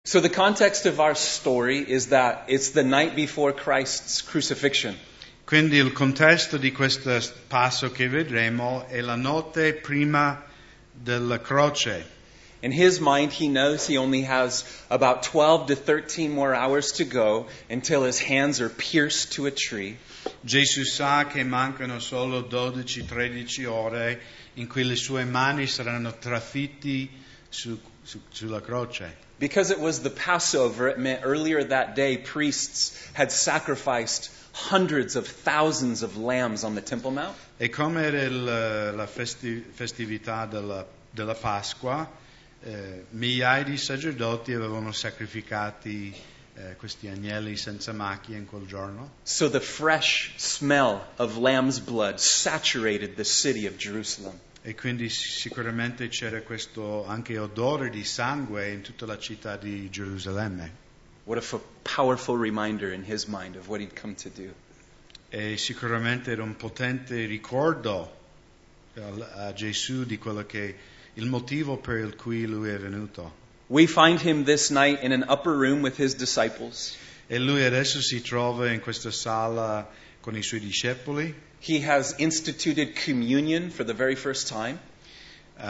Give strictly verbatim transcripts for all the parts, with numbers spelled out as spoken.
So the context of our story is that it's the night before Christ's crucifixion. Quindi il contesto di questo passo che vedremo è la notte prima della croce. In his mind, he knows he only has about twelve to thirteen more hours to go until his hands are pierced to a tree. Gesù sa che mancano solo dodici tredici ore in cui le sue mani saranno trafitti su, su, sulla croce. Because it was the Passover, it meant earlier that day priests had sacrificed hundreds of thousands of lambs on the Temple Mount. E come era il, la festi, festività della, della Pasqua, eh, migliaia di sacerdoti avevano sacrificati eh, questi agnelli senza macchia in quel giorno. So the fresh smell of lamb's blood saturated the city of Jerusalem. E quindi sicuramente c'era questo anche odore di sangue in tutta la città di Gerusalemme. What a f- powerful reminder in his mind of what he'd come to do. E sicuramente era un potente ricordo a, a Gesù di quello che il motivo per il cui lui è venuto. We find him this night in an upper room with his disciples. E lui adesso si trova in questa sala con i suoi discepoli. He has instituted communion for the very first time. Uh,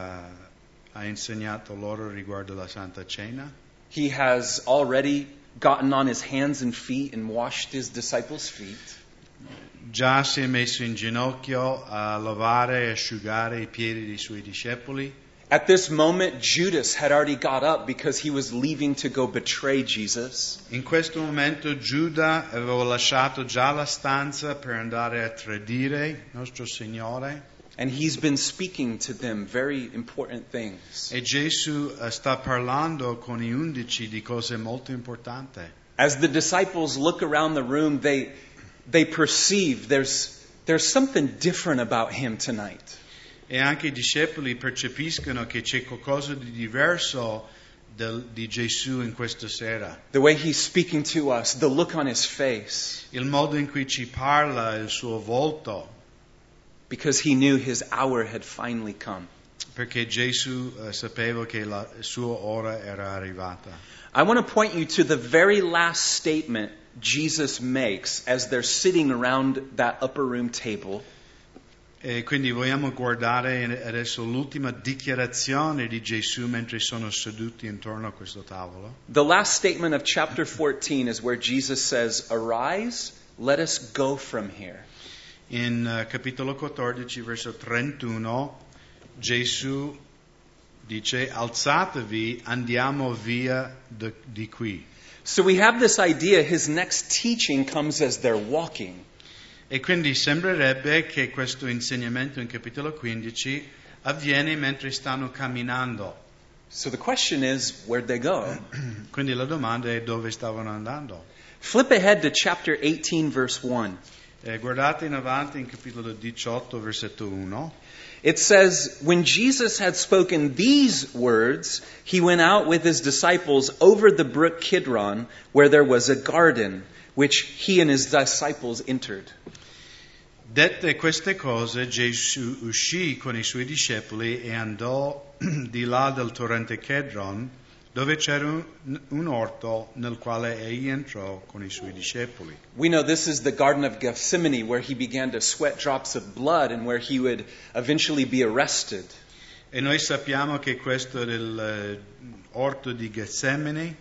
ha insegnato loro riguardo la Santa Cena. He has already gotten on his hands and feet and washed his disciples' feet. Già si è messo in ginocchio a lavare e asciugare i piedi dei suoi discepoli. At this moment, Judas had already got up because he was leaving to go betray Jesus. In questo momento Giuda aveva lasciato già la stanza per andare a tradire nostro Signore. And he's been speaking to them very important things. E Gesù sta parlando con i undici di cose molto importanti. As the disciples look around the room, they they perceive there's there's something different about him tonight. E anche i discepoli percepiscono che c'è qualcosa di diverso del, di Gesù in questa sera. The way he's speaking to us, the look on his face. Il modo in cui ci parla, il suo volto. Because he knew his hour had finally come. Perché Gesù uh, sapeva che la sua ora era arrivata. I want to point you to the very last statement Jesus makes as they're sitting around that upper room table. E quindi vogliamo guardare adesso l'ultima dichiarazione di Gesù mentre sono seduti intorno a questo tavolo. The last statement of chapter fourteen is where Jesus says, "Arise, let us go from here." In uh, capitolo quattordici, verso trentuno, Gesù dice, alzatevi, andiamo via de, di qui. So we have this idea, his next teaching comes as they're walking. E quindi sembrerebbe che questo insegnamento in capitolo quindici avviene mentre stanno camminando. So the question is, where'd they go? Quindi la domanda è dove stavano andando. Flip ahead to chapter eighteen, verse one. Eh, guardate in avanti in capitolo diciotto, versetto uno. It says, when Jesus had spoken these words, he went out with his disciples over the brook Kidron, where there was a garden, which he and his disciples entered. Dette queste cose, Gesù uscì con i suoi discepoli e andò di là del torrente Kedron, dove c'era un, un orto nel quale egli entrò con i suoi discepoli. We know this is the Garden of Gethsemane, where he began to sweat drops of blood and where he would eventually be arrested. E noi sappiamo che questo era l'orto di Getsemani.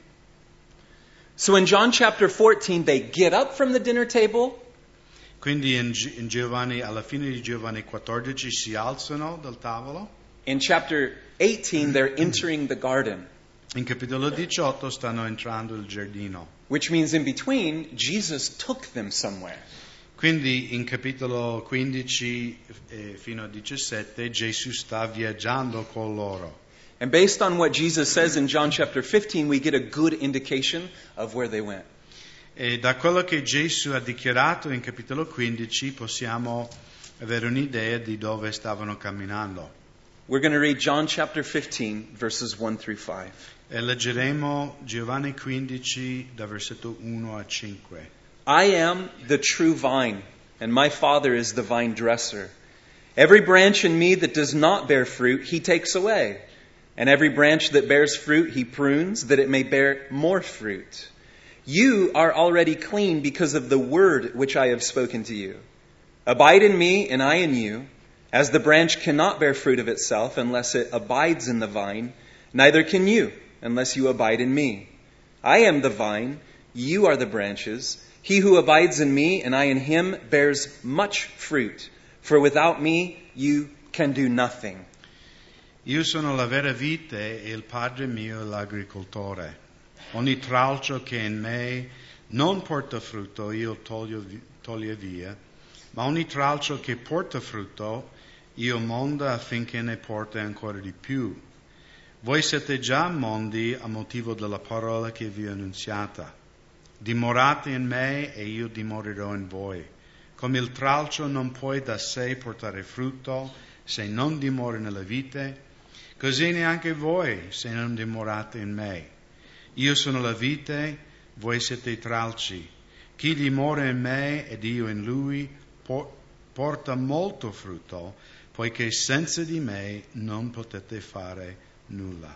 So in John chapter fourteen, they get up from the dinner table. Quindi in, in Giovanni, alla fine di Giovanni quattordici si alzano dal tavolo. In chapter eighteen, they're entering the garden. In capitolo diciotto stanno entrando il giardino. Which means in between, Jesus took them somewhere. Quindi in capitolo quindici eh, fino a diciassette Gesù sta viaggiando con loro. And based on what Jesus says in John chapter fifteen, we get a good indication of where they went. E da quello che Gesù ha dichiarato in capitolo quindici possiamo avere un'idea di dove stavano camminando. We're going to read John chapter fifteen, verses one through five. E leggeremo Giovanni quindici da versetto uno a cinque. I am the true vine, and my Father is the vine dresser. Every branch in me that does not bear fruit, he takes away. And every branch that bears fruit he prunes, that it may bear more fruit. You are already clean because of the word which I have spoken to you. Abide in me, and I in you. As the branch cannot bear fruit of itself unless it abides in the vine, neither can you unless you abide in me. I am the vine, you are the branches. He who abides in me and I in him bears much fruit, for without me you can do nothing. Io sono la vera vite e il Padre mio è l'agricoltore. Ogni tralcio che in me non porta frutto io toglio, toglio via, ma ogni tralcio che porta frutto io monda affinché ne porti ancora di più. Voi siete già mondi a motivo della parola che vi ho annunziata. Dimorate in me e io dimorerò in voi. Come il tralcio non può da sé portare frutto se non dimora nella vite, così neanche voi se non dimorate in me. Io sono la vite, voi siete i tralci. Chi dimora in me ed io in lui porta molto frutto, poiché senza di me non potete fare nulla.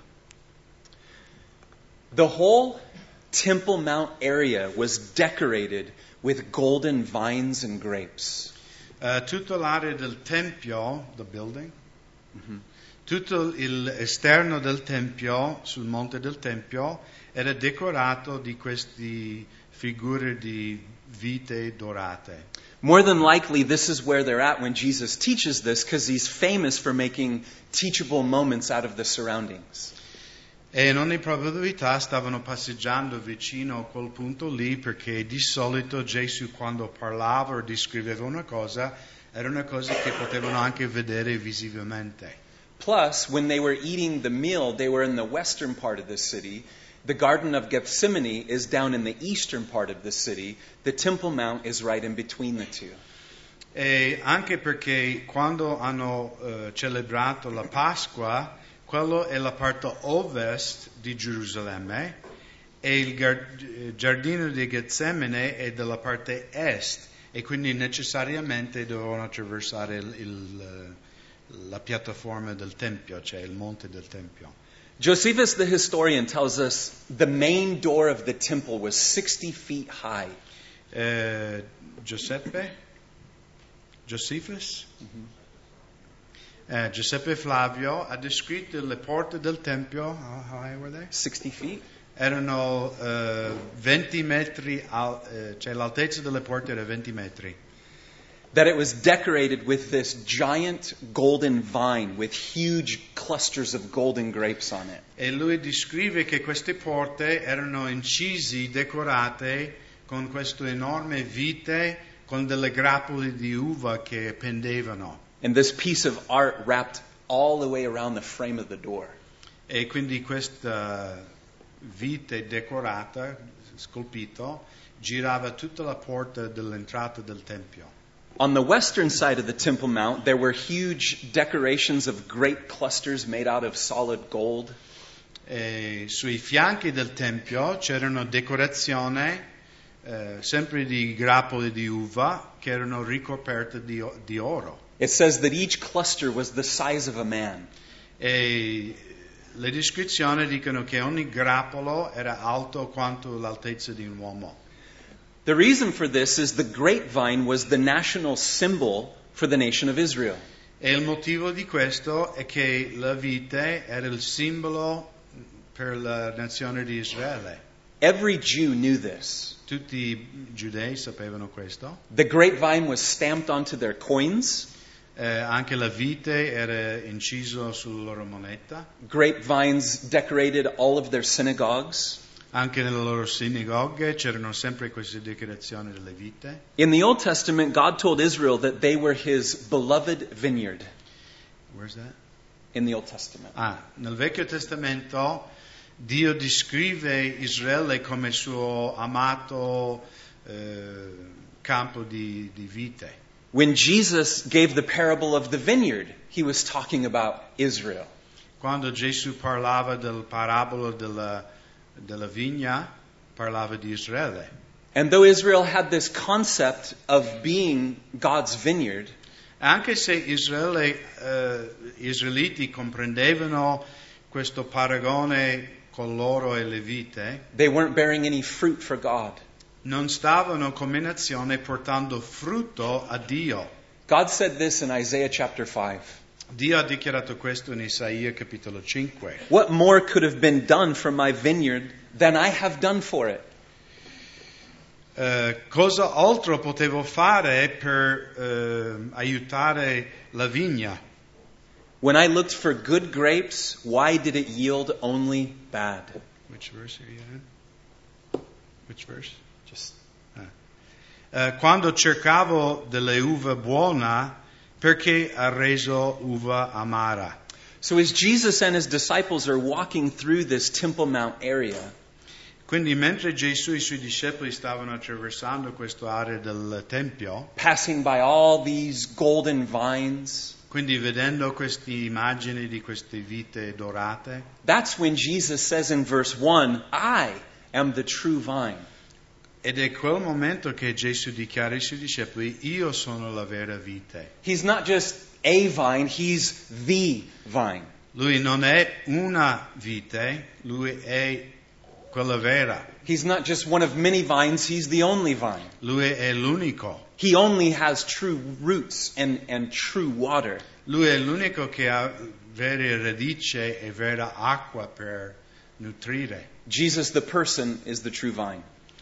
The whole Temple Mount area was decorated with golden vines and grapes. Uh, tutta l'area del Tempio, the building, mm-hmm. tutto l'esterno del Tempio, sul monte del Tempio, era decorato di queste figure di vite dorate. More than likely, this is where they're at when Jesus teaches this, because he's famous for making teachable moments out of the surroundings. E in ogni probabilità stavano passeggiando vicino a quel punto lì, perché di solito Gesù, quando parlava o descriveva una cosa, era una cosa che potevano anche vedere visivamente. Plus, when they were eating the meal, they were in the western part of the city. The Garden of Gethsemane is down in the eastern part of the city. The Temple Mount is right in between the two. E anche perché quando hanno uh, celebrato la Pasqua, quello è la parte ovest di Gerusalemme e il giardino di Getsemane è dalla parte est, e quindi necessariamente dovevano attraversare il, il, la piattaforma del Tempio, cioè il monte del Tempio. Josephus the historian tells us the main door of the temple was sixty feet high. Uh, Giuseppe? Josephus? Mm-hmm. Uh, Giuseppe Flavio ha descritto le porte del Tempio. How high were they? sixty feet. Erano uh, venti metri, al, uh, cioè l'altezza delle porte era venti metri. That it was decorated with this giant golden vine with huge clusters of golden grapes on it. E lui descrive che queste porte erano incisi, decorate con questo enorme vite con delle grappoli di uva che pendevano. And this piece of art wrapped all the way around the frame of the door. E quindi questa vite decorata, scolpito, girava tutta la porta dell'entrata del Tempio. On the western side of the Temple Mount, there were huge decorations of grape clusters made out of solid gold. E sui fianchi del Tempio c'erano decorazioni eh, sempre di grappoli di uva che erano ricoperte di, di oro. It says that each cluster was the size of a man. E le descrizioni dicono che ogni grappolo era alto quanto l'altezza di un uomo. The reason for this is the grapevine was the national symbol for the nation of Israel. E il motivo di questo è che la vite era il simbolo per la nazione di Israele. Every Jew knew this. Tutti i giudei sapevano questo. The grapevine was stamped onto their coins. Eh, anche la vite era inciso sulla loro moneta. Grapevines decorated all of their synagogues. Anche nelle loro sinagoghe c'erano sempre queste decorazioni delle vite. In the Old Testament, God told Israel that they were His beloved vineyard. Where's that? In the Old Testament. Ah, nel Vecchio Testamento Dio descrive Israele come suo amato eh, campo di, di vite. When Jesus gave the parable of the vineyard, He was talking about Israel. Quando Gesù parlava del parabolo della, della vigna, parlava di Israele. And though Israel had this concept of being God's vineyard, anche se Israele, uh, Israeliti comprendevano questo paragone con l'oro e le vite, they weren't bearing any fruit for God. non stavano come nazione portando frutto a Dio. God said this in Isaiah chapter five. Dio ha dichiarato questo in Isaia capitolo cinque. What more could have been done for my vineyard than I have done for it? Uh, cosa altro potevo fare per uh, aiutare la vigna? When I looked for good grapes, why did it yield only bad? Which verse are you in? Which verse? Just Uh, quando cercavo delle uve buone, perché ha reso uva amara? So as Jesus and his disciples are walking through this Temple Mount area, Quindi mentre Gesù e i suoi discepoli stavano attraversando questa area del Tempio, passing by all these golden vines, quindi vedendo queste immagini di queste vite dorate, that's when Jesus says in verse one, I am the true vine. ed è quel momento che Gesù dichiara ai suoi discepoli, io sono la vera vite. He's not just a vine, he's the vine. Lui non è una vite, lui è quella vera. He's not just one of many vines, he's the only vine. Lui è l'unico. He only has true roots and, and true water. Lui è l'unico che ha vere radici e vera acqua per nutrire. Jesus, the person, is the true vine.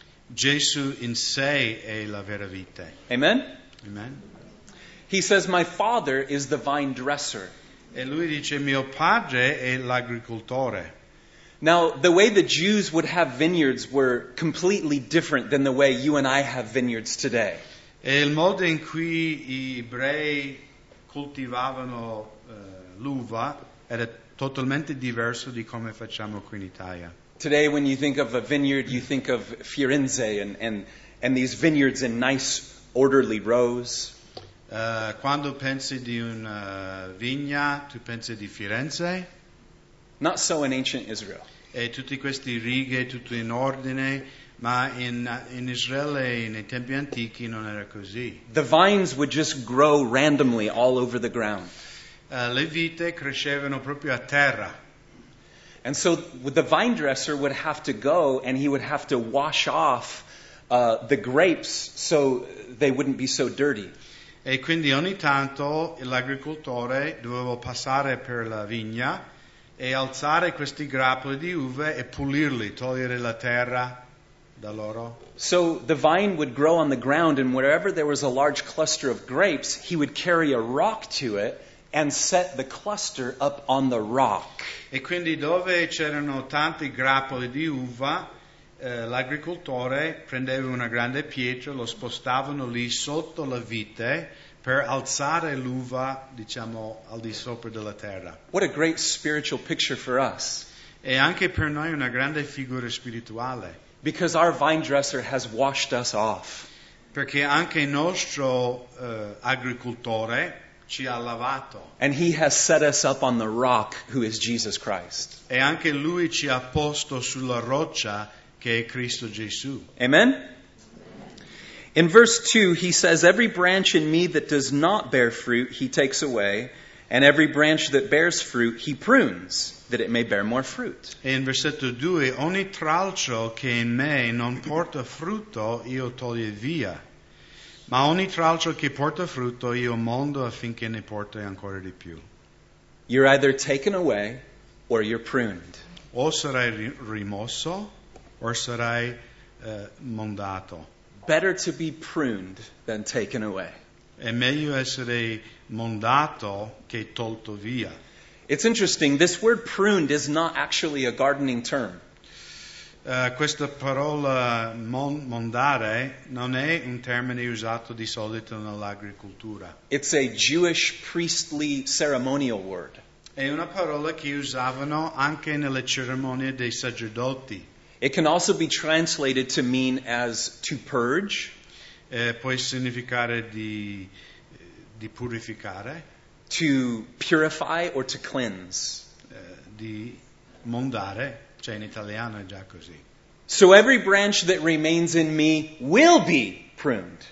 Gesù in sé è la vera vite. Amen? Amen. He says, my Father is the vine dresser. E lui dice, mio padre è l'agricoltore. Now, the way the Jews would have vineyards were completely different than the way you and I have vineyards today. E il modo in cui gli ebrei coltivavano uh, l'uva era totalmente diverso di come facciamo qui in Italia. Today, when you think of a vineyard, you think of Firenze and, and, and these vineyards in nice, orderly rows. Uh, quando pensi di una vigna, tu pensi di Firenze, Not so in ancient Israel. e tutti questi righe, tutto in ordine, ma in, in Israele, nei tempi antichi, non era così. The vines would just grow randomly all over the ground. Uh, le vite crescevano proprio a terra. And so the vine dresser would have to go and he would have to wash off uh, the grapes so they wouldn't be so dirty. E quindi ogni tanto l'agricoltore doveva passare per la vigna e alzare questi grappoli di uve e pulirli, togliere la terra da loro. So the vine would grow on the ground, and wherever there was a large cluster of grapes, he would carry a rock to it and set the cluster up on the rock. E quindi dove c'erano tanti grappoli di uva, eh, l'agricoltore prendeva una grande pietra, lo spostavano lì sotto la vite per alzare l'uva, diciamo, al di sopra della terra. What a great spiritual picture for us. E anche per noi una grande figura spirituale, Because our vine dresser has washed us off. perché anche il nostro eh, agricoltore ci ha lavato And he has set us up on the rock, who is Jesus Christ. e anche lui ci ha posto sulla roccia che è Cristo Gesù. Amen? In verse two, he says, every branch in me that does not bear fruit, he takes away, and every branch that bears fruit, he prunes, that it may bear more fruit. E in versetto due, ogni tralcio che in me non porta frutto, io toglie via. Ma ogni tralcio che porta frutto, io mondo affinché ne porti ancora di più. You're either taken away or you're pruned. O sarai ri- rimosso, o sarai eh, mondato. Better to be pruned than taken away. È meglio essere mondato che tolto via. It's interesting, this word pruned is not actually a gardening term. Uh, questa parola mon- mondare non è un termine usato di solito nell'agricoltura. It's a Jewish priestly ceremonial word. È una parola che usavano anche nelle cerimonie dei sacerdoti. It can also be translated to mean as to purge, Eh, può significare di, di purificare, to purify, or to cleanse. eh, di mondare, cioè in italiano è già così. So every branch that remains in me will be pruned.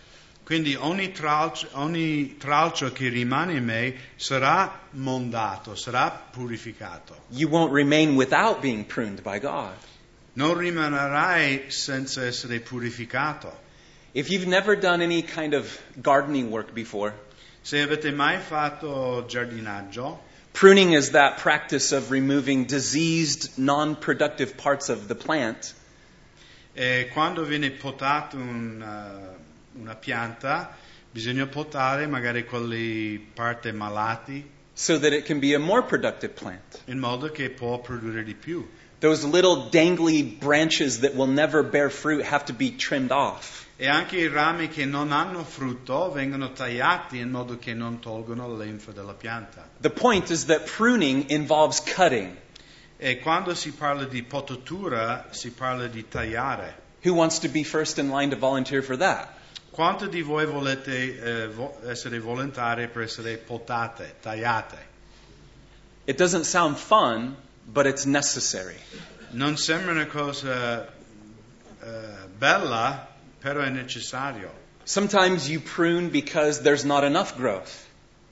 Quindi ogni tralcio, ogni tralcio che rimane in me sarà mondato, sarà purificato. You won't remain without being pruned by God. Non rimarrai senza essere purificato. If you've never done any kind of gardening work before, Se avete mai fatto giardinaggio, pruning is that practice of removing diseased, non-productive parts of the plant e quando viene potato un, uh, una pianta, bisogna potare magari quelle parti malati so that it can be a more productive plant. in modo che può produrre di più. Those little dangly branches that will never bear fruit have to be trimmed off. E anche i rami che non hanno frutto vengono tagliati in modo che non tolgono la linfa della pianta. The point is that pruning involves cutting. E quando si parla di potatura, si parla di tagliare. Who wants to be first in line to volunteer for that? Quanti di voi volete eh, vo- essere volontari per essere potate, tagliate? It doesn't sound fun, but it's necessary. Non sembra una cosa eh, bella, però è necessario. Sometimes you prune because there's not enough growth.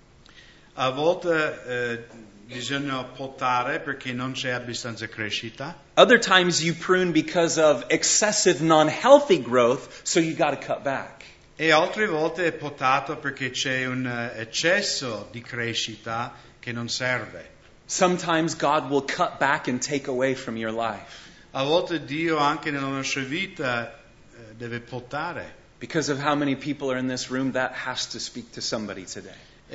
A volte eh, bisogna potare perché non c'è abbastanza crescita. Other times you prune because of excessive non-healthy growth, so you got to cut back. E altre volte è potato perché c'è un eh, eccesso di crescita che non serve. Sometimes God will cut back and take away from your life A volte Dio anche nella nostra vita eh, deve potare. because of how many people are in this room. That has to speak to somebody today.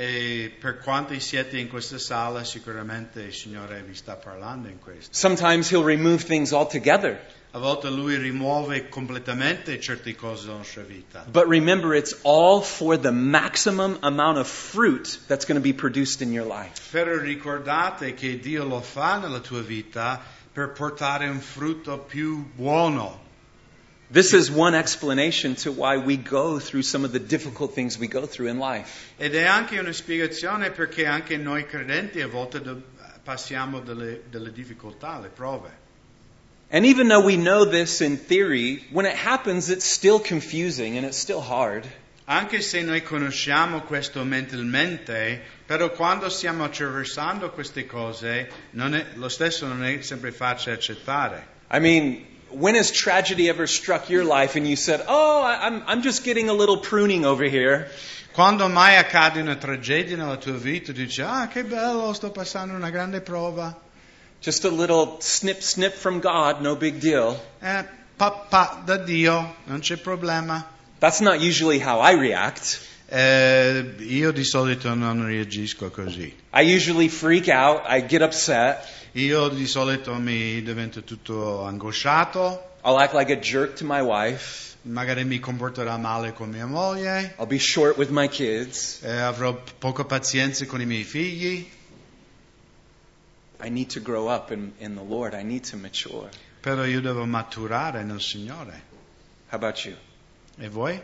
E per quanti siete in questa sala, sicuramente il Signore vi sta parlando in questo. Sometimes He'll remove things altogether. A volte Lui rimuove completamente certe cose dalla nostra vita. But remember, it's all for the maximum amount of fruit that's going to be produced in your life. Però ricordate che Dio lo fa nella tua vita per portare un frutto più buono. This is one explanation to why we go through some of the difficult things we go through in life. Ed è anche una spiegazione perché anche noi credenti a volte do- passiamo delle, delle difficoltà, le prove. And even though we know this in theory, when it happens, it's still confusing and it's still hard. Anche se noi conosciamo questo mentalmente, però quando stiamo attraversando queste cose, non è, lo stesso non è sempre facile accettare. I mean, when has tragedy ever struck your life and you said, oh, I- I'm, I'm just getting a little pruning over here? Quando mai accade una tragedia nella tua vita, dici, ah, che bello, sto passando una grande prova. Just a little snip, snip from God, no big deal. Eh, papà da Dio, non c'è problema. That's not usually how I react. Eh, io di solito non reagisco così. I usually freak out, I get upset, Io di solito mi divento tutto angosciato, I'll act like a jerk to my wife, magari mi comporterò male con mia moglie, I'll be short with my kids. eh, avrò poca pazienza con i miei figli, I need to grow up in, in the Lord. I need to mature. però io devo maturare nel Signore. How about you? E voi?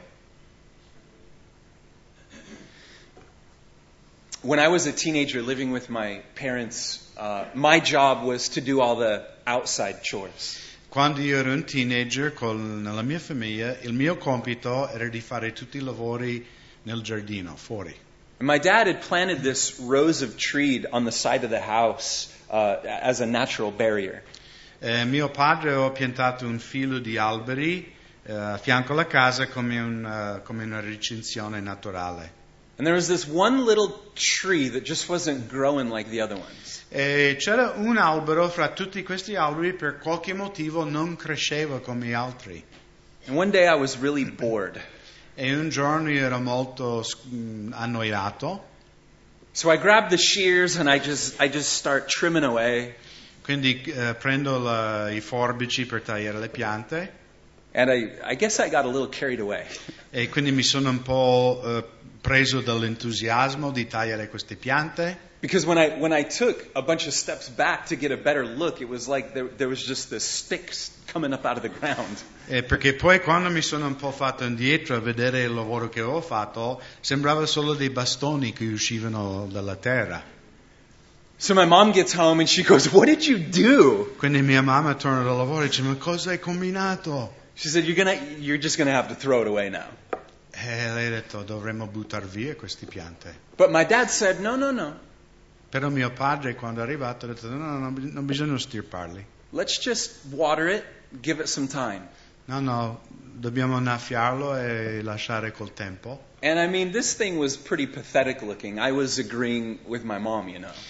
When I was a teenager living with my parents, uh, my job was to do all the outside chores. Quando io ero un teenager con, nella mia famiglia, il mio compito era di fare tutti i lavori nel giardino, fuori. And my dad had planted this rows of trees on the side of the house uh, as a natural barrier. Eh, mio padre aveva piantato un filo di alberi eh, a fianco alla casa come, un, eh, come una recinzione naturale. And there was this one little tree that just wasn't growing like the other ones. E c'era un albero fra tutti questi alberi, per qualche motivo non cresceva come gli altri. And one day I was really bored. E un giorno io ero molto mm, annoiato, So I grabbed the shears and I just I just start trimming away. quindi eh, prendo la, i forbici per tagliare le piante And I, I guess I got a little carried away. e quindi mi sono un po' eh, preso dall'entusiasmo di tagliare queste piante. Because when I when I took a bunch of steps back to get a better look, it was like there, there was just this sticks coming up out of the ground. Eh, perché poi quando mi sono un po' fatto indietro a vedere il lavoro che avevo fatto, sembrava solo dei bastoni che uscivano dalla terra. So my mom gets home and she goes, "What did you do?" Quindi mia mamma torna dal lavoro e dice, ma cosa hai combinato? She said, "You're gonna you're just gonna have to throw it away now." E lei ha detto, dovremmo buttare via queste piante. But my dad said, no, no, no. Però mio padre, quando è arrivato, ha detto, no, no, no, non bisogna stirparli. Let's just water it, give it some time. No, no, dobbiamo annaffiarlo e lasciare col tempo. And I mean, this thing was pretty pathetic looking. I was agreeing with my mom, you know.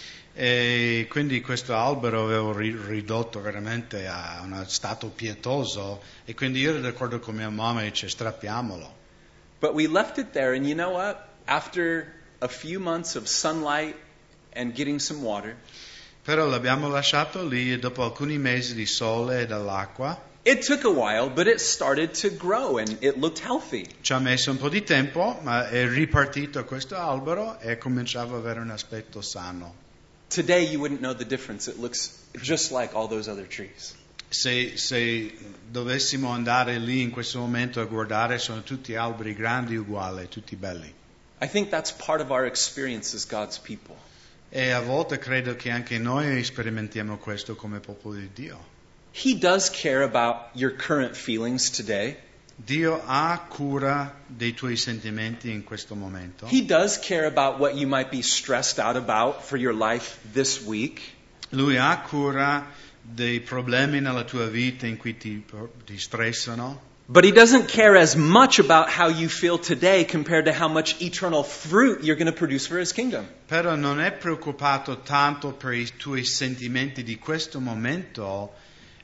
E quindi questo albero avevo ri- ridotto veramente a uno stato pietoso, e quindi io ero d'accordo con mia mamma e dice strappiamolo. But we left it there, and you know what? After a few months of sunlight and getting some water, Però l'abbiamo lasciato lì e dopo alcuni mesi di sole e dall'acqua it took a while, but it started to grow and it looked healthy. ci ha messo un po' di tempo, ma è ripartito questo albero e cominciava ad avere un aspetto sano. Today, you wouldn't know the difference. It looks just like all those other trees. Se, se dovessimo andare lì in questo momento a guardare, sono tutti alberi grandi uguali, tutti belli. I think that's part of our experience as God's people. E a volte credo che anche noi sperimentiamo questo come popolo di Dio. He does care about your current feelings today. Dio ha cura dei tuoi sentimenti in questo momento. He does care about what you might be stressed out about for your life this week. Lui ha cura dei problemi nella tua vita in cui ti, ti stressano. But he doesn't care as much about how you feel today compared to how much eternal fruit you're going to produce for his kingdom. Però non è preoccupato tanto per i tuoi sentimenti di questo momento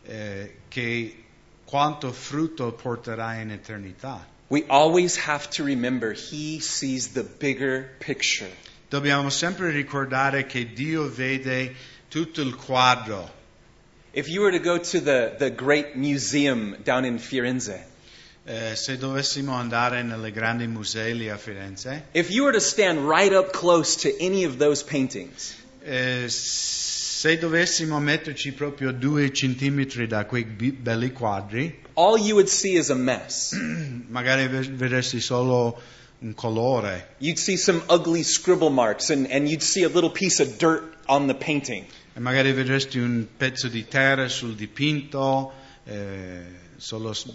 eh, che quanto frutto porterai in eternità. We always have to remember he sees the bigger picture. Dobbiamo sempre ricordare che Dio vede tutto il quadro. If you were to go to the, the great museum down in Firenze, Eh, se dovessimo andare nelle grandi musei lì a Firenze, if you were to stand right up close to any of those paintings, eh, se dovessimo metterci proprio due centimetri da quei bi- belli quadri, all you would see is a mess. magari ve- vedresti solo un colore. You'd see some ugly scribble marks and, and you'd see a little piece of dirt on the painting. E magari vedresti un pezzo di terra sul dipinto, eh, solo s-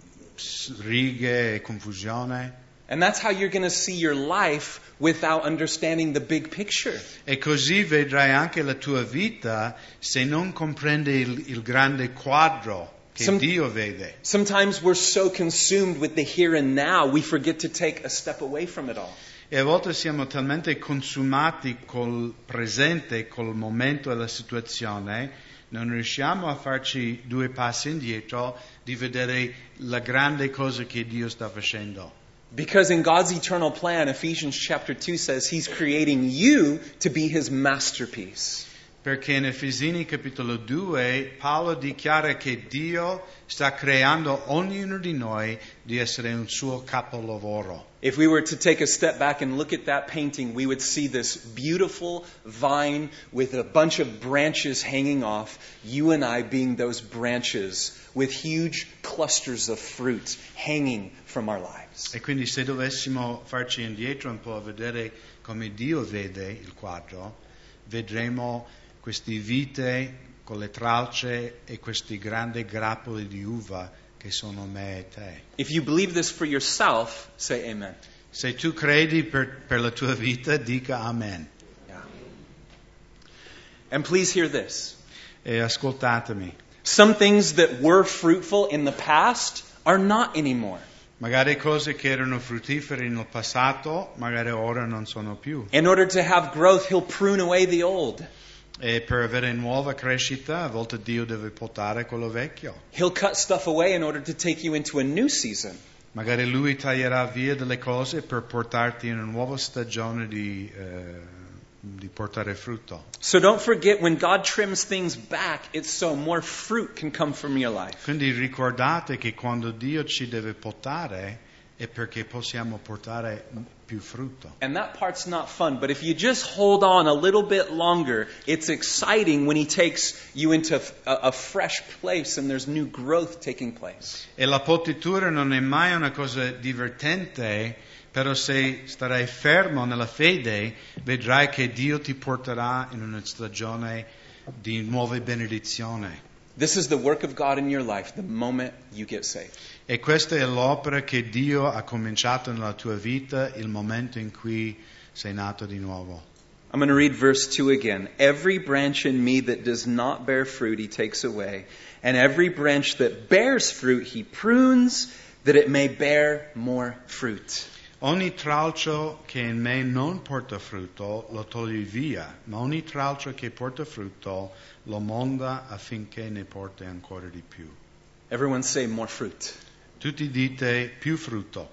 s- righe e confusione. And that's how you're going to see your life without understanding the big picture. E così vedrai anche la tua vita se non comprendi il, il grande quadro che Some- Dio vede. Sometimes we're so consumed with the here and now, we forget to take a step away from it all. E a volte siamo talmente consumati col presente, col momento e la situazione, non riusciamo a farci due passi indietro di vedere la grande cosa che Dio sta facendo. Because in God's eternal plan, Ephesians chapter two says He's creating you to be His masterpiece. Perché in Efesini capitolo due Paolo dichiara che Dio sta creando ognuno di noi di essere un suo capolavoro. If we were to take a step back and look at that painting, we would see this beautiful vine with a bunch of branches hanging off, you and I being those branches with huge clusters of fruit hanging from our lives. E quindi se dovessimo farci indietro un po' a vedere come Dio vede il quadro, vedremo queste vite con le tralce e questi grandi grappoli di uva che sono me e te. If you believe this for yourself, say amen. Se tu credi per, per la tua vita, dica amen. Yeah. And please hear this. E ascoltatemi. Some things that were fruitful in the past are not anymore. Magari cose che erano fruttifere nel passato, magari ora non sono più. In order to have growth, He'll prune away the old. E per avere nuova crescita, a volte Dio deve portare quello vecchio. He'll cut stuff away in order to take you into a new season. Magari Lui taglierà via delle cose per portarti in una nuova stagione di, eh, di portare frutto. So don't forget, when God trims things back, it's so more fruit can come from your life. Quindi ricordate che quando Dio ci deve portare è perché possiamo portare più frutto. And that part's not fun, but if you just hold on a little bit longer, it's exciting when He takes you into a, a fresh place and there's new growth taking place. E la potitura non è mai una cosa divertente, però se starai fermo nella fede, vedrai che Dio ti porterà in una stagione di nuove benedizioni. This is the work of God in your life the moment you get saved. E questa è l'opera che Dio ha cominciato nella tua vita il momento in cui sei nato di nuovo. I'm going to read verse two again. Every branch in me that does not bear fruit, he takes away. And every branch that bears fruit, he prunes, that it may bear more fruit. Ogni tralcio che in me non porta frutto lo togli via, ma ogni tralcio che porta frutto lo monda affinché ne porti ancora di più. Everyone say more fruit. Tutti dite più frutto.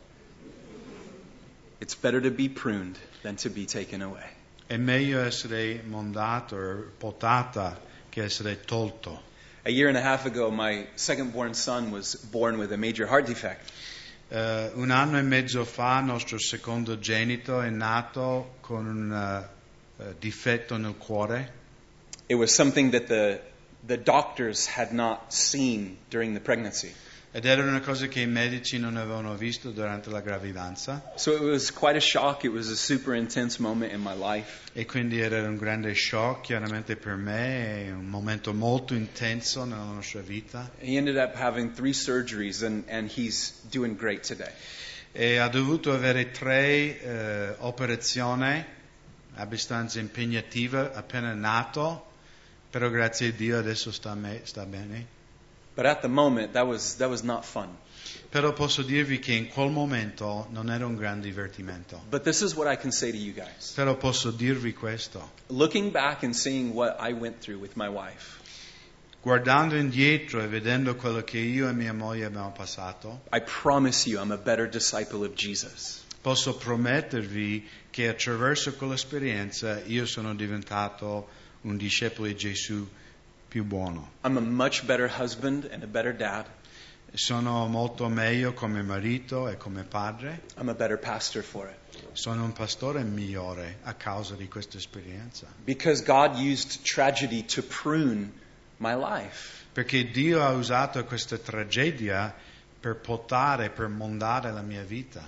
It's better to be pruned than to be taken away. È meglio essere mondato o potata che essere tolto. A year and a half ago, my second-born son was born with a major heart defect. Uh, un anno e mezzo fa nostro secondogenito è nato con un uh, uh, difetto nel cuore. It was something that the, the doctors had not seen during the pregnancy. Ed era una cosa che i medici non avevano visto durante la gravidanza. So it was quite a shock. It was a super intense moment in my life. E quindi era un grande shock chiaramente per me, un momento molto intenso nella nostra vita. He ended up having three surgeries, and, and he's doing great today. E ha dovuto avere tre eh, operazioni abbastanza impegnative appena nato, però grazie a Dio adesso sta, me, sta bene. But at the moment, that was that was not fun. Però posso dirvi che in quel momento non era un gran divertimento. But this is what I can say to you guys. Però posso dirvi questo. Looking back and seeing what I went through with my wife, Guardando indietro e vedendo quello che io e mia moglie abbiamo passato, I promise you I'm a better disciple of Jesus. posso promettervi che attraverso quell'esperienza io sono diventato un discepolo di Gesù più buono. I'm a much better husband and a better dad. Sono molto meglio come marito e come padre. I'm a better pastor for it. Sono un pastore migliore a causa di questa esperienza. Because God used tragedy to prune my life. Perché Dio ha usato questa tragedia per potare, per mondare la mia vita.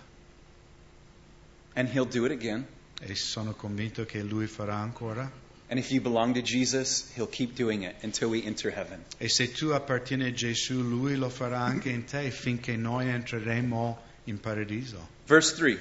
And He'll do it again. E sono convinto che Lui farà ancora. And if you belong to Jesus, He'll keep doing it until we enter heaven. E se tu appartieni a Gesù, Lui lo farà anche in te finché noi entreremo in paradiso. Verse three.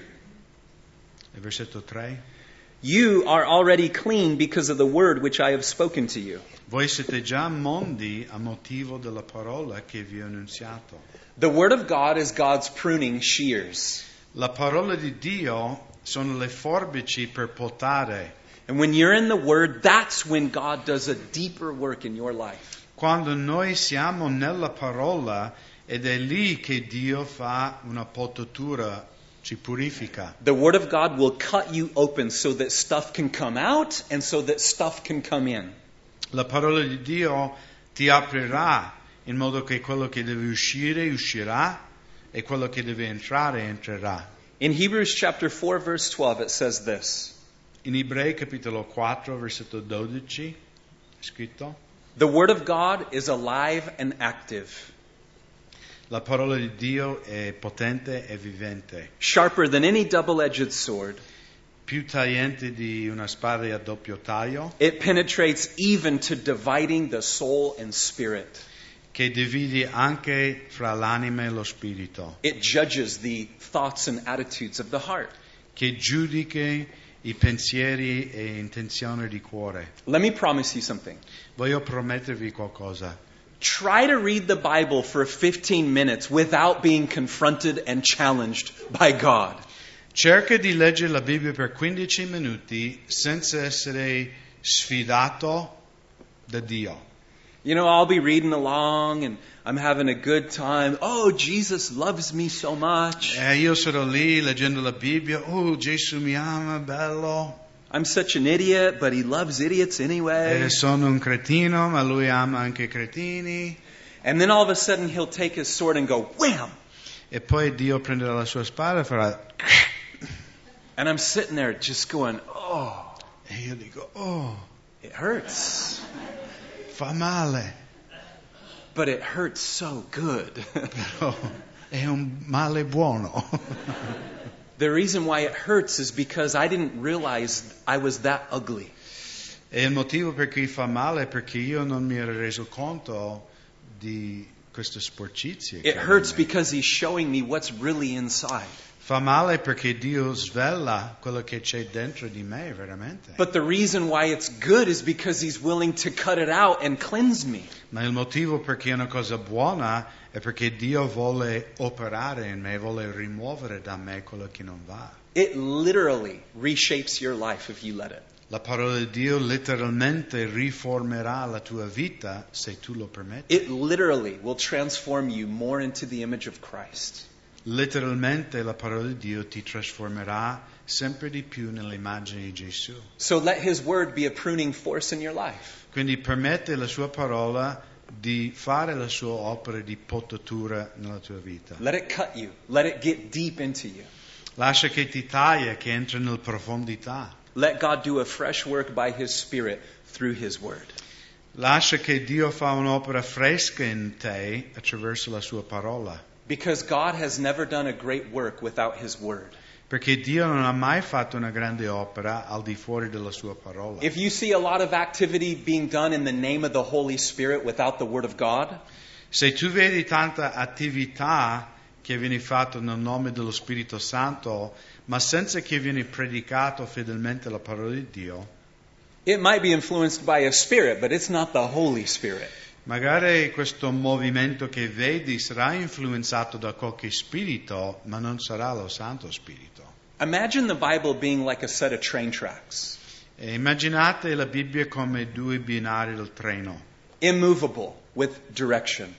E versetto tre. You are already clean because of the word which I have spoken to you. Voi siete già mondi a motivo della parola che vi ho annunziato. The word of God is God's pruning shears. La parola di Dio sono le forbici per potare. And when you're in the word, that's when God does a deeper work in your life. Quando noi siamo nella parola, ed è lì che Dio fa una potatura, ci purifica. The word of God will cut you open so that stuff can come out and so that stuff can come in. La parola di Dio ti aprirà in modo che quello che deve uscire uscirà e quello che deve entrare entrerà. In Hebrews chapter four verse twelve it says this. In Ebrei capitolo quattro versetto dodici è scritto: The word of God is alive and active, la parola di Dio è potente e vivente, sharper than any double-edged sword. più tagliente di una spada a doppio taglio, It penetrates even to dividing the soul and spirit. che divide anche fra l'anima e lo spirito, It judges the thoughts and attitudes of the heart. che giudica i pensieri e intenzioni di cuore. Let me promise you something. Voglio promettervi qualcosa. Try to read the Bible for fifteen minutes without being confronted and challenged by God. Cerca di leggere la Bibbia per quindici minuti senza essere sfidato da Dio. You know, I'll be reading along and I'm having a good time. Oh, Jesus loves me so much. E io sarò lì leggendo la Bibbia. Oh, Gesù mi ama, bello. I'm such an idiot, but He loves idiots anyway. E sono un cretino, ma Lui ama anche cretini. And then all of a sudden He'll take His sword and go, wham! E poi Dio prenderà la sua spada e farà... And I'm sitting there just going, oh, E io dico, oh, it hurts. fa male. But it hurts so good. Però è un male buono. The reason why it hurts is because I didn't realize I was that ugly. E il motivo per cui fa male è perché io non mi ero reso conto di queste sporcizie. It che hurts ho in me. because he's showing me what's really inside. Fa male perché Dio svela quello che c'è dentro di me, veramente. But the reason why it's good is because he's willing to cut it out and cleanse me. Ma il motivo perché è una cosa buona è perché Dio vuole operare in me, vuole rimuovere da me quello che non va. It literally reshapes your life if you let it. La parola di Dio letteralmente riformerà la tua vita se tu lo permetti. It literally will transform you more into the image of Christ. Letteralmente la parola di Dio ti trasformerà sempre di più nell'immagine di Gesù. So let his word be a pruning force in your life. Quindi permette la sua parola di fare la sua opera di potatura nella tua vita. Let it cut you. Let it get deep into you. Lascia che ti taglia, che entra nella profondità. Let God do a fresh work by his Spirit through his word. Lascia che Dio fa un'opera fresca in te attraverso la sua parola. Because God has never done a great work without his word. Perché Dio non ha mai fatto una grande opera al di fuori della sua parola. If you see a lot of activity being done in the name of the Holy Spirit without the word of God, Se tu vedi tanta attività che viene fatta nel nome dello Spirito Santo, ma senza che viene predicato fedelmente la parola di Dio, it might be influenced by a spirit, but it's not the Holy Spirit. magari questo movimento che vedi sarà influenzato da qualche spirito, ma non sarà lo Santo Spirito. Imagine the Bible being like a set of train tracks, E immaginate la Bibbia come due binari del treno, immovable with direction.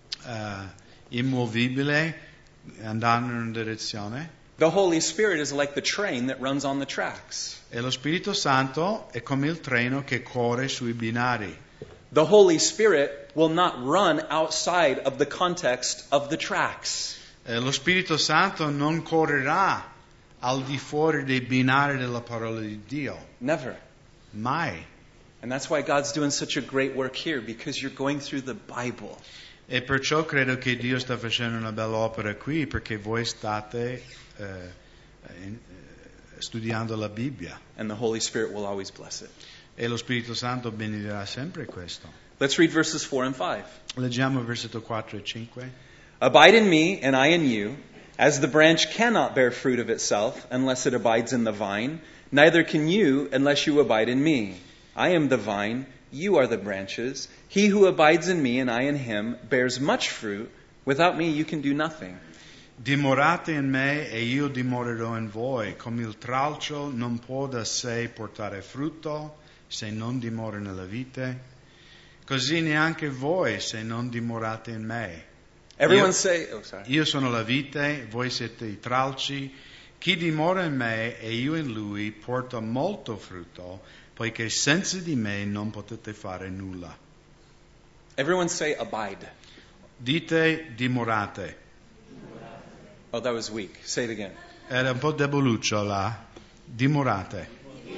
eh, immovibile, andando in una direzione. The Holy Spirit is like the train that runs on the tracks. E lo Spirito Santo è come il treno che corre sui binari. The Holy Spirit will not run outside of the context of the tracks. E lo Spirito Santo non correrà al di fuori dei binari della parola di Dio. Never. Mai. And that's why God's doing such a great work here, because you're going through the Bible. E perciò credo che Dio sta facendo una bella opera qui, perché voi state eh, in- eh, studiando la Bibbia. And the Holy Spirit will always bless it. E lo Spirito Santo benedirà sempre questo. Let's read verses four and five. Leggiamo versetto quattro e cinque. Abide in me, and I in you, as the branch cannot bear fruit of itself unless it abides in the vine, neither can you unless you abide in me. I am the vine, you are the branches. He who abides in me and I in him bears much fruit. Without me you can do nothing. Dimorate in me e io dimorerò in voi, come il tralcio non può da sé portare frutto se non dimora nella vite, così neanche voi se non dimorate in me. Everyone Io- say, oh sorry. Io sono la vite, voi siete i tralci. Chi dimora in me e io in lui porta molto frutto, poiché senza di me non potete fare nulla. Everyone say abide. Dite dimorate. Oh, that was weak. Say it again. Era un po' deboluccio là. Dimorate.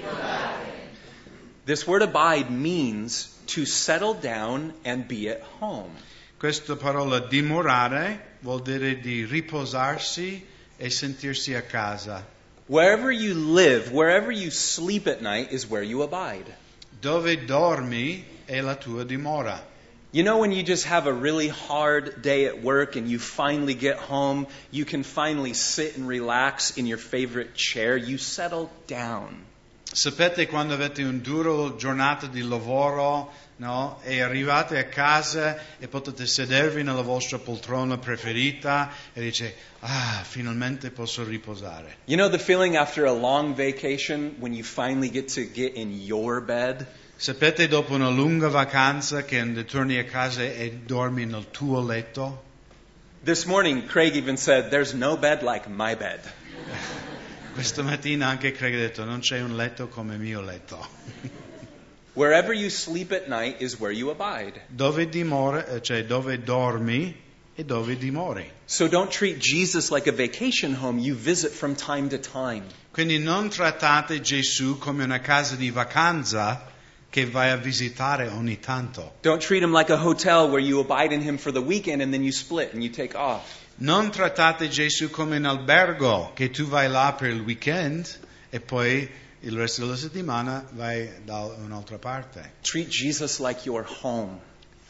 This word abide means to settle down and be at home. Questa parola dimorare vuol dire di riposarsi e sentirsi a casa. Wherever you live, wherever you sleep at night is where you abide. Dove dormi è la tua dimora. You know when you just have a really hard day at work and you finally get home, you can finally sit and relax in your favorite chair, you settle down. Sapete quando avete un duro giornata di lavoro, no? E arrivate a casa e potete sedervi nella vostra poltrona preferita e dice, ah, finalmente posso riposare. You know the feeling after a long vacation when you finally get to get in your bed? Sapete dopo una lunga vacanza che torni a casa e dormi nel tuo letto? This morning, Craig even said, there's no bed like my bed. Questa mattina anche Craig ha detto, non c'è un letto come il mio letto. Wherever you sleep at night is where you abide. Dove dimora, cioè dove dormi e dove dimori. So don't treat Jesus like a vacation home you visit from time to time. Quindi non trattate Gesù come una casa di vacanza che vai a visitare ogni tanto. Don't treat him like a hotel where you abide in him for the weekend and then you split and you take off. Non trattate Gesù come un albergo che tu vai là per il weekend e poi il resto della settimana vai da un'altra parte. Treat Jesus like your home.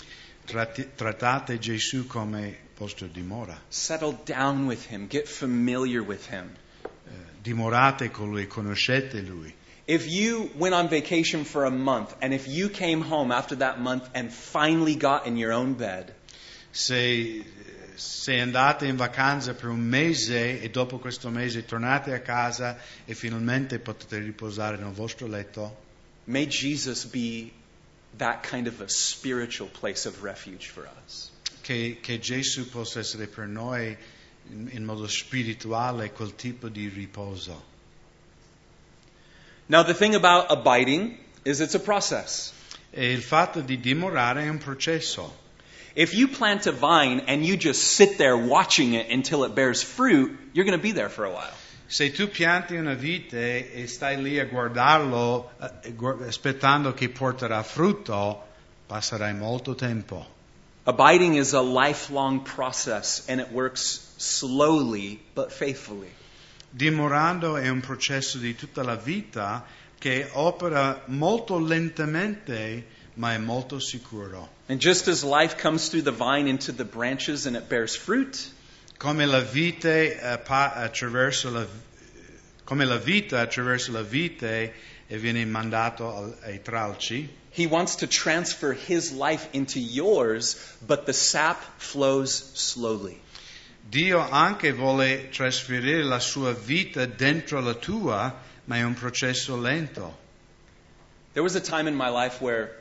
tratti- trattate Gesù come vostra dimora. Settle down with him. Get familiar with him. Eh, dimorate con lui, conoscete lui. If you went on vacation for a month, and if you came home after that month and finally got in your own bed, Se, se andate in vacanza per un mese e dopo questo mese tornate a casa e finalmente potete riposare nel vostro letto, may Jesus be that kind of a spiritual place of refuge for us. che, che Gesù possa essere per noi in, in modo spirituale quel tipo di riposo. Now, the thing about abiding is it's a process. E il fatto di dimorare è un processo. If you plant a vine and you just sit there watching it until it bears fruit, you're going to be there for a while. Se tu pianti una vite e stai lì a guardarlo, eh, gu- aspettando che porterà frutto, passerai molto tempo. Abiding is a lifelong process, and it works slowly but faithfully. Dimorando è un processo di tutta la vita che opera molto lentamente, ma è molto sicuro. And just as life comes through the vine into the branches and it bears fruit, Come la vite eh, pa- attraverso la come la vita attraverso la vite e viene mandato al- ai tralci, he wants to transfer his life into yours, but the sap flows slowly. Dio anche vuole trasferire la sua vita dentro la tua, ma è un processo lento. There was a time in my life where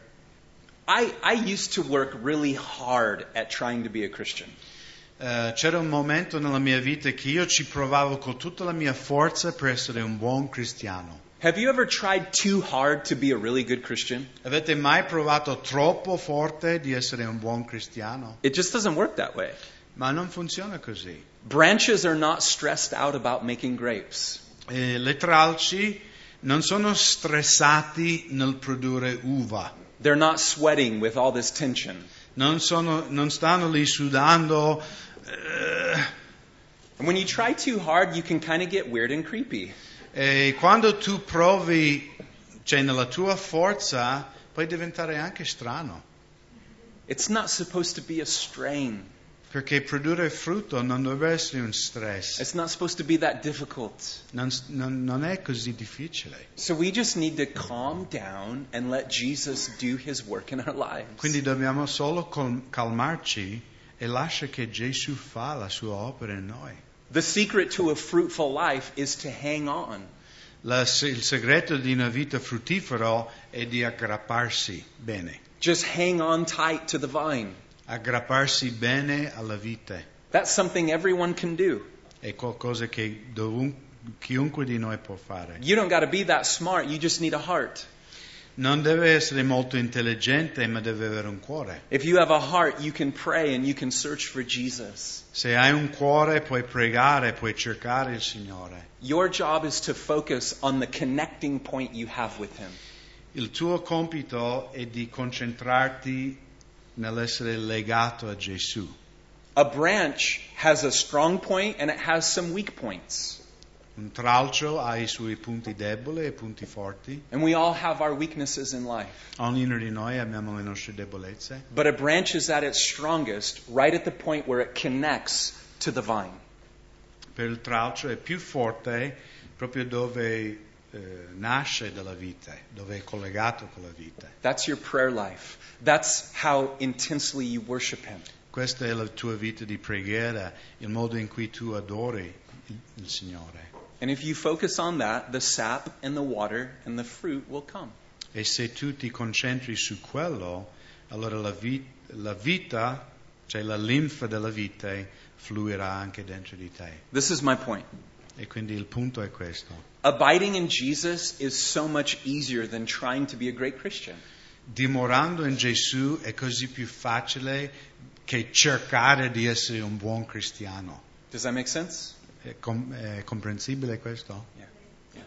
I, I used to work really hard at trying to be a Christian. Eh, c'era un momento nella mia vita che io ci provavo con tutta la mia forza per essere un buon cristiano. Have you ever tried too hard to be a really good Christian? Avete mai provato troppo forte di essere un buon cristiano? It just doesn't work that way. Ma non funziona così. Branches are not stressed out about making grapes. Eh, le tralci non sono stressati nel produrre uva. They're not sweating with all this tension. Non, sono, non stanno lì sudando. eh, And when you try too hard, you can kind of get weird and creepy. E quando tu provi, cioè nella tua forza, puoi diventare anche strano. It's not supposed to be a strain. Perché produrre frutto non deve essere un stress. It's not supposed to be that difficult. Non, non, non è così difficile. So we just need to calm down and let Jesus do his work in our lives. Quindi dobbiamo solo cal- calmarci e lascia che Gesù fa la sua opera in noi. The secret to a fruitful life is to hang on. La- il segreto di una vita fruttifera è di aggrapparsi bene. Just hang on tight to the vine. Aggrapparsi bene alla vite. That's something everyone can do. È qualcosa che dovun- chiunque di noi può fare. You don't got to be that smart. You just need a heart. Non deve essere molto intelligente, ma deve avere un cuore. If you have a heart, you can pray and you can search for Jesus. Se hai un cuore puoi pregare, puoi cercare il Signore. Your job is to focus on the connecting point you have with him. Il tuo compito è di concentrarti nell'essere legato a Gesù. A branch has a strong point and it has some weak points. Un tralcio ha i suoi punti deboli e punti forti. And we all have our weaknesses in life. Ognuno di noi abbiamo le nostre debolezze. But a branch is at its strongest right at the point where it connects to the vine. Per il tralcio è più forte proprio dove eh, nasce dalla vite, dove è collegato con la vite. That's your prayer life. That's how intensely you worship him. Questa è la tua vita di preghiera, il modo in cui tu adori il, il Signore. And if you focus on that, the sap and the water and the fruit will come. E se tu ti concentri su quello, allora la, vi- la vita, cioè la linfa della vite, fluirà anche dentro di te. This is my point. E quindi il punto è questo. Abiding in Jesus is so much easier than trying to be a great Christian. Dimorando in Gesù è così più facile che cercare di essere un buon cristiano. Does that make sense? È, com- è comprensibile questo? Yeah. Yeah.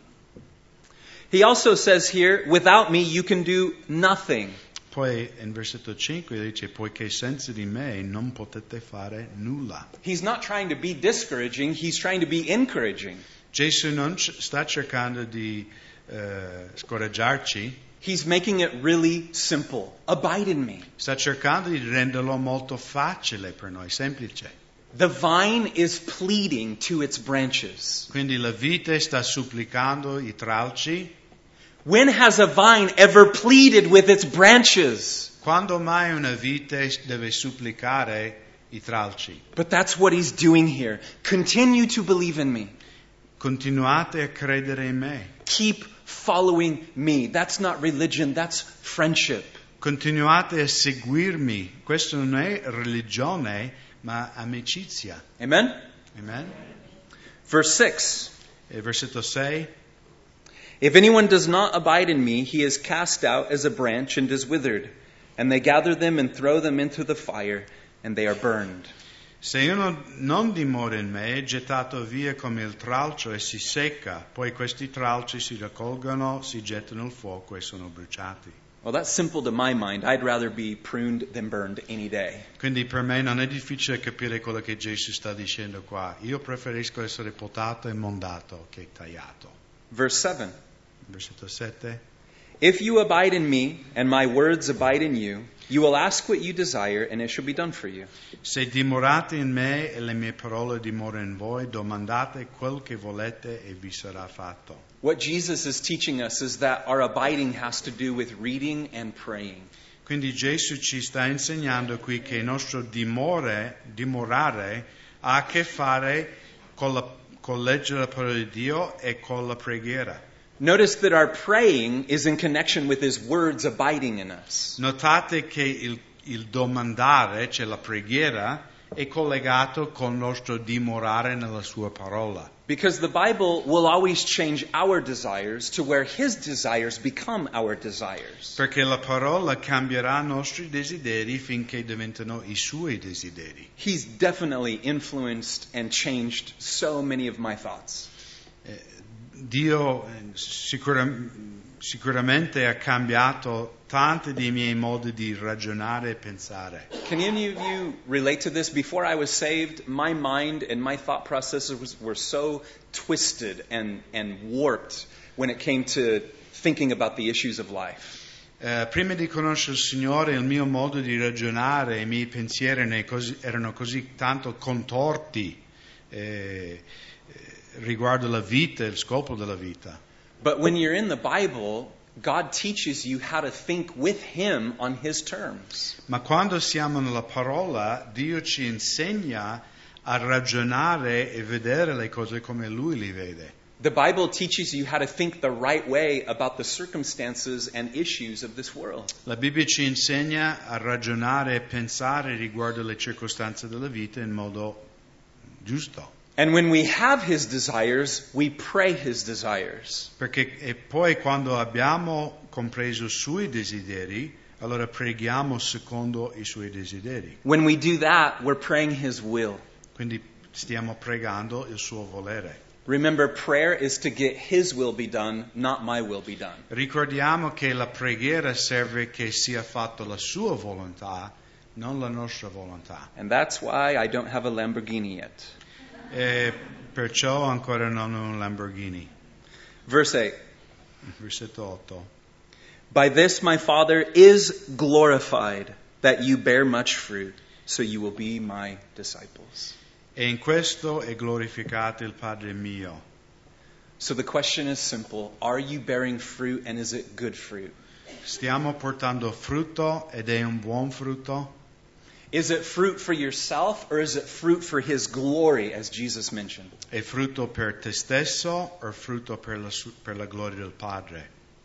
He also says here, without me you can do nothing. Poi in versetto cinque dice, poiché senza di me non potete fare nulla. He's not trying to be discouraging, he's trying to be encouraging. Gesù non c- sta cercando di eh, scoraggiarci, He's making it really simple. Abide in me. Sta cercando di renderlo molto facile per noi, semplice. The vine is pleading to its branches. Quindi la vite sta supplicando i tralci. When has a vine ever pleaded with its branches? Quando mai una vite deve supplicare i tralci? But that's what he's doing here. Continue to believe in me. Continuate a credere in me. Keep following me. That's not religion, that's friendship. Continuate a seguirmi. Questo non è religione, ma amicizia. Amen? Amen? Verse six. E versetto sei. If anyone does not abide in me, he is cast out as a branch and is withered. And they gather them and throw them into the fire, and they are burned. Se uno non dimora in me, è gettato via come il tralcio e si secca, poi questi tralci si raccolgono, si gettano nel fuoco e sono bruciati. Well, that's simple to my mind. I'd rather be pruned than burned any day. Quindi per me non è difficile capire quello che Gesù sta dicendo qua. Io preferisco essere potato e mondato che tagliato. Verse seven. Versetto sette. If you abide in me, and my words abide in you, you will ask what you desire, and it shall be done for you. Se dimorate in me e le mie parole dimorano in voi, domandate quel che volete e vi sarà fatto. What Jesus is teaching us is that our abiding has to do with reading and praying. Quindi Gesù ci sta insegnando qui che il nostro dimore, dimorare ha a che fare con, la, con leggere la parola di Dio e con la preghiera. Notice that our praying is in connection with His words abiding in us. Notate che il, il domandare, cioè la preghiera, è collegato con il nostro dimorare nella sua parola. Because the Bible will always change our desires to where His desires become our desires. Perché la parola cambierà i nostri desideri finché diventano i suoi desideri. He's definitely influenced and changed so many of my thoughts. Eh, Dio sicura, sicuramente ha cambiato tanti dei miei modi di ragionare e pensare. Can any of you relate to this? Before I was saved, my mind and my thought processes was, were so twisted and, and warped when it came to thinking about the issues of life. Uh, prima di conoscere il Signore, il mio modo di ragionare e i miei pensieri erano così, erano così tanto contorti eh, riguardo la vita e il scopo della vita. But when you're in the Bible, God teaches you how to think with Him on His terms. Ma quando siamo nella parola, Dio ci insegna a ragionare e vedere le cose come Lui li vede. The Bible teaches you how to think the right way about the circumstances and issues of this world. La Bibbia ci insegna a ragionare e pensare riguardo le circostanze della vita in modo giusto. And when we have His desires, we pray His desires. Perché e poi quando abbiamo compreso i suoi desideri, allora preghiamo secondo i suoi desideri. When we do that, we're praying His will. Quindi stiamo pregando il suo volere. Remember, prayer is to get His will be done, not my will be done. Ricordiamo che la preghiera serve che sia fatta la sua volontà, non la nostra volontà. And that's why I don't have a Lamborghini yet. E perciò ancora non ho un Lamborghini. Verse eight. Versetto otto. By this my Father is glorified, that you bear much fruit, so you will be my disciples. E in questo è glorificato il Padre mio. So the question is simple. Are you bearing fruit, and is it good fruit? Stiamo portando frutto ed è un buon frutto? Is it fruit for yourself, or is it fruit for His glory, as Jesus mentioned? È frutto per te stesso o frutto per la, per la gloria del Padre?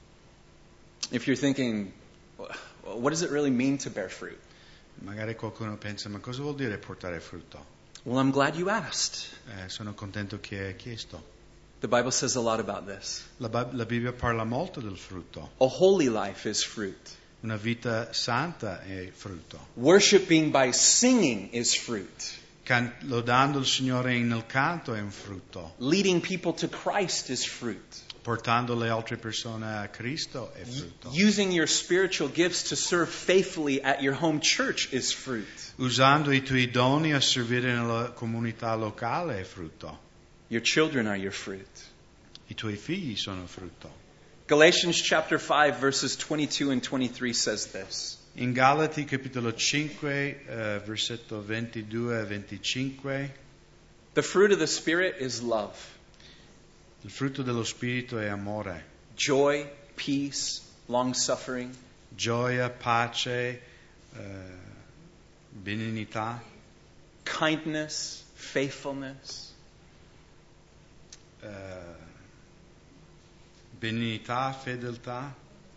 If you're thinking, what does it really mean to bear fruit? Magari qualcuno pensa, ma cosa vuol dire portare frutto? Well, I'm glad you asked. Eh, sono contento che hai chiesto. The Bible says a lot about this. La, la Bibbia parla molto del frutto. A holy life is fruit. Una vita santa è frutto. Worshiping by singing is fruit. Can, lodando il Signore nel canto è un frutto. Leading people to Christ is fruit. Portando le altre persone a Cristo è frutto. Using your spiritual gifts to serve faithfully at your home church is fruit. Usando i tuoi doni a servire nella comunità locale è frutto. Your children are your fruit. I tuoi figli sono frutto. Galatians chapter five, verses twenty-two and twenty-three says this. In Galati capitolo cinque, eh, versetto ventidue e venticinque, The fruit of the Spirit is love, il frutto dello Spirito è amore, joy, peace, long-suffering, gioia, pace, eh, benignità, kindness, faithfulness, eh, benignità, fedeltà,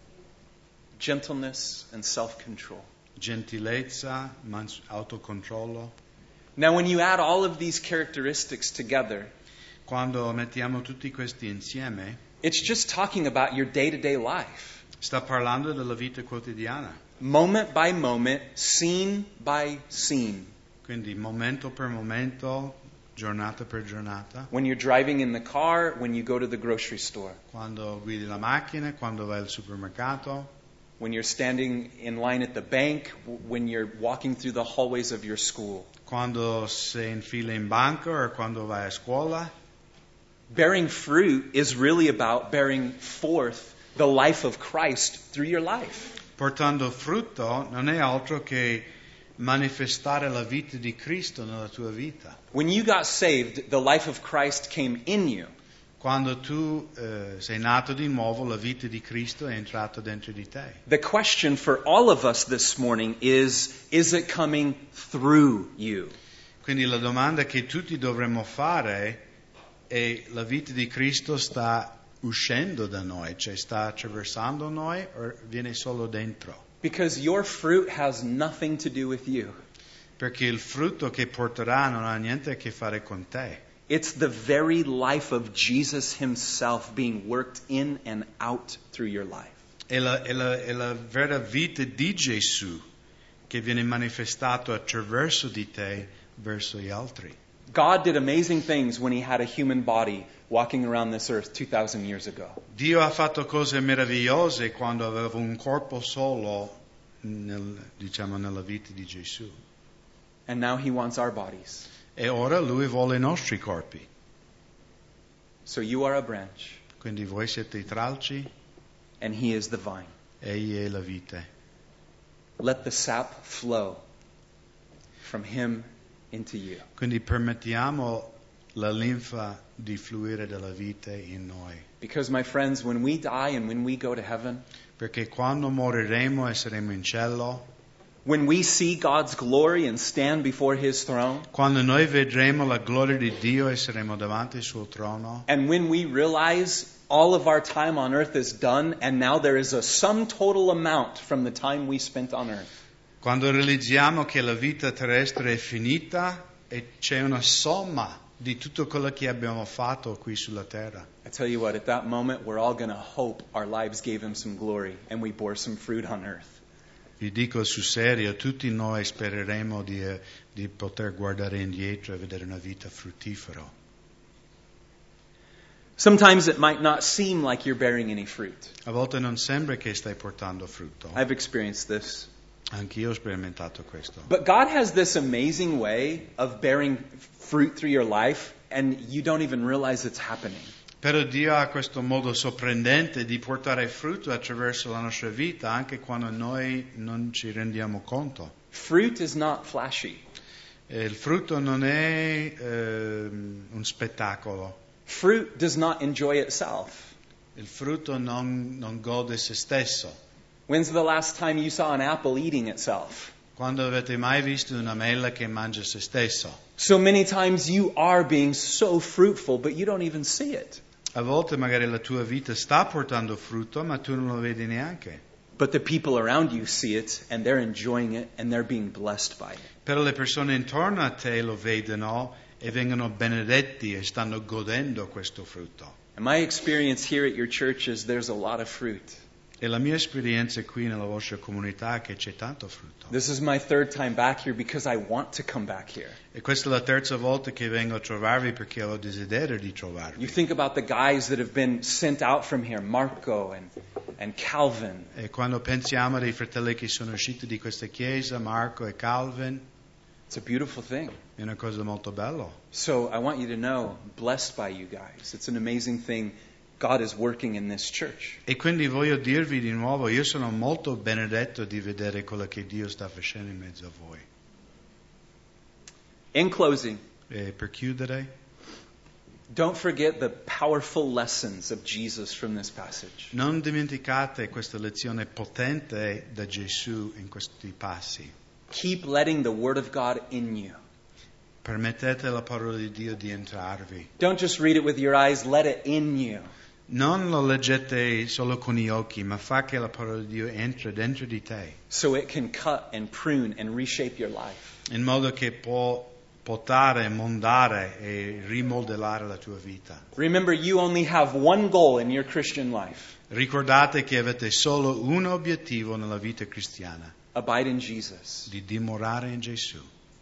gentleness, and self-control. gentilezza, mans- autocontrollo. Now, when you add all of these characteristics together, Quando mettiamo tutti questi insieme, it's just talking about your day-to-day life. sta parlando della vita quotidiana. Moment by moment, scene by scene. Quindi momento per momento, giornata per giornata, When you're driving in the car, when you go to the grocery store, quando guidi la macchina, quando vai al supermercato, when you're standing in line at the bank, w- when you're walking through the hallways of your school. quando sei in fila in banco o quando vai a scuola. Bearing fruit is really about bearing forth the life of Christ through your life. Portando frutto non è altro che manifestare la vita di Cristo nella tua vita. When you got saved, the life of Christ came in you. Quando tu eh, sei nato di nuovo, la vita di Cristo è entrata dentro di te. The question for all of us this morning is, is it coming through you? Quindi la domanda che tutti dovremmo fare è: la vita di Cristo sta uscendo da noi, cioè sta attraversando noi o viene solo dentro? Because your fruit has nothing to do with you. Perché il frutto che porterà non ha niente a che fare con te. It's the very life of Jesus himself being worked in and out through your life. È la, è la- è la vera vita di Gesù che viene manifestato attraverso di te verso gli altri. God did amazing things when he had a human body walking around this earth two thousand years ago. Dio ha fatto cose meravigliose quando aveva un corpo solo nel- diciamo, nella vita di Gesù. And now he wants our bodies. E ora Lui vuole i nostri corpi. So you are a branch, Quindi voi siete i tralci, and he is the vine. Egli è la vite. Let the sap flow from him into you. Quindi permettiamo la linfa di fluire della vite in noi. Because, my friends, when we die and when we go to heaven, Perché quando moriremo e saremo in cielo, when we see God's glory and stand before his throne, quando noi vedremo la gloria di Dio e saremo davanti al suo trono, and when we realize all of our time on earth is done, and now there is a sum total amount from the time we spent on earth, quando realizziamo che la vita terrestre è finita e c'è una somma di tutto quello che abbiamo fatto qui sulla terra. I tell you what, at that moment, we're all going to hope our lives gave him some glory and we bore some fruit on earth. Vi dico sul serio, tutti noi spereremo di, eh, di poter guardare indietro e vedere una vita fruttifera. Sometimes it might not seem like you're bearing any fruit. A volte non sembra che stai portando frutto. I've experienced this. Anch'io ho sperimentato questo. But God has this amazing way of bearing fruit through your life, and you don't even realize it's happening. Però Dio ha questo modo sorprendente di portare frutto attraverso la nostra vita anche quando noi non ci rendiamo conto. Fruit is not flashy. E il frutto non è ehm, un spettacolo. Fruit does not enjoy itself. Il frutto non, non gode se stesso. When's the last time you saw an apple eating itself? Quando avete mai visto una mela che mangia se stesso? So many times you are being so fruitful, but you don't even see it. A volte magari la tua vita sta portando frutto, ma tu non lo vedi neanche. But the people around you see it, and they're enjoying it, and they're being blessed by it. Però le persone intorno a te lo vedono e vengono benedetti e stanno godendo questo frutto. And my experience here at your church is there's a lot of fruit. E la mia esperienza qui nella vostra comunità è che c'è tanto frutto. This is my third time back here because I want to come back here. E questa è la terza volta che vengo a trovarvi perché ho desiderio di trovarvi. You think about the guys that have been sent out from here, Marco and, and Calvin. E quando pensiamo dei fratelli che sono usciti di questa chiesa, Marco e Calvin, It's a beautiful thing. è una cosa molto bella. So I want you to know, blessed by you guys. It's an amazing thing God is working in this church. E quindi voglio dirvi di nuovo, io sono molto benedetto di vedere quello che Dio sta facendo in mezzo a voi. In closing, E per chiudere, don't forget the powerful lessons of Jesus from this passage. non dimenticate questa lezione potente da Gesù in questi passi. Keep letting the Word of God in you. Permettete la parola di Dio di entrarvi. Don't just read it with your eyes, let it in you. Non lo leggete solo con gli occhi, ma fa che la parola di Dio entri dentro di te, So it can cut and prune and reshape your life. in modo che può potare, mondare e rimodellare la tua vita. Remember, you only have one goal in your Christian life. Ricordate che avete solo un obiettivo nella vita cristiana, Abide in Jesus. di dimorare in Gesù.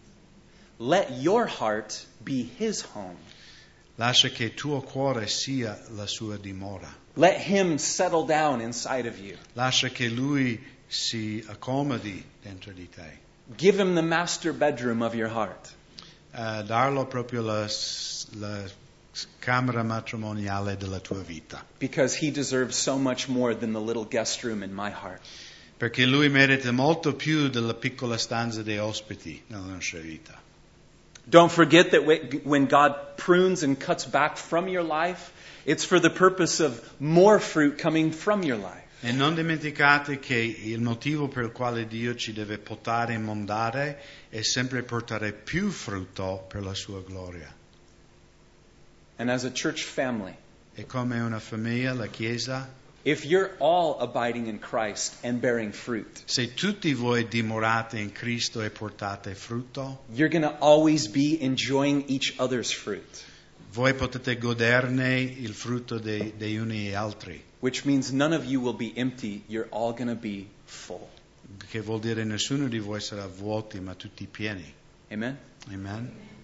Let your heart be His home. Lascia che il tuo cuore sia la sua dimora. Let Him settle down inside of you. Lascia che Lui si accomodi dentro di te. Give Him the master bedroom of your heart. Uh, darlo proprio la, la camera matrimoniale della tua vita. Because He deserves so much more than the little guest room in my heart. Perché Lui merita molto più della piccola stanza dei ospiti nella nostra vita. Don't forget that when God prunes and cuts back from your life, it's for the purpose of more fruit coming from your life. E non dimenticate che il motivo per il quale Dio ci deve potare e mondare è sempre portare più frutto per la sua gloria. And as a church family, E come una famiglia, la Chiesa, if you're all abiding in Christ and bearing fruit, se tutti voi dimorate in Cristo e portate frutto, you're going to always be enjoying each other's fruit, voi potete goderne il frutto dei, dei uni e altri, which means none of you will be empty. You're all going to be full. che vuol dire nessuno di voi sarà vuoti, ma tutti pieni. Amen? Amen?